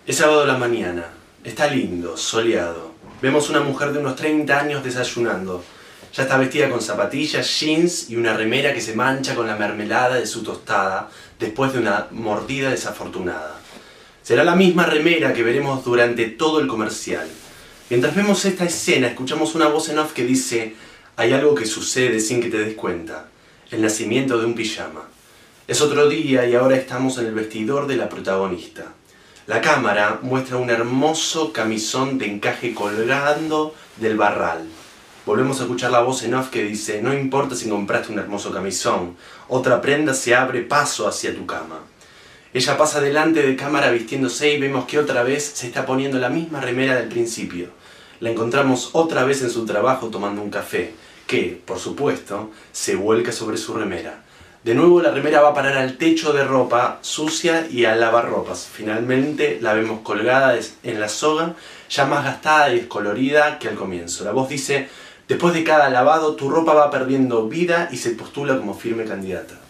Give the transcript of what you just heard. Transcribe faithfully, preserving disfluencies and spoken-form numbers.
Es sábado de la mañana, está lindo, soleado. Vemos una mujer de unos treinta años desayunando. Ya está vestida con zapatillas, jeans y una remera que se mancha con la mermelada de su tostada después de una mordida desafortunada. Será la misma remera que veremos durante todo el comercial. Mientras vemos esta escena, escuchamos una voz en off que dice: hay algo que sucede sin que te des cuenta. El nacimiento de un pijama. Es otro día y ahora estamos en el vestidor de la protagonista. La cámara muestra un hermoso camisón de encaje colgando del barral. Volvemos a escuchar la voz en off que dice: no importa si compraste un hermoso camisón, otra prenda se abre paso hacia tu cama. Ella pasa delante de cámara vistiéndose y vemos que otra vez se está poniendo la misma remera del principio. La encontramos otra vez en su trabajo tomando un café, que, por supuesto, se vuelca sobre su remera. De nuevo la remera va a parar al techo de ropa sucia y al lavarropas. Finalmente la vemos colgada en la soga, ya más gastada y descolorida que al comienzo. La voz dice: después de cada lavado tu ropa va perdiendo vida y se postula como firme candidata.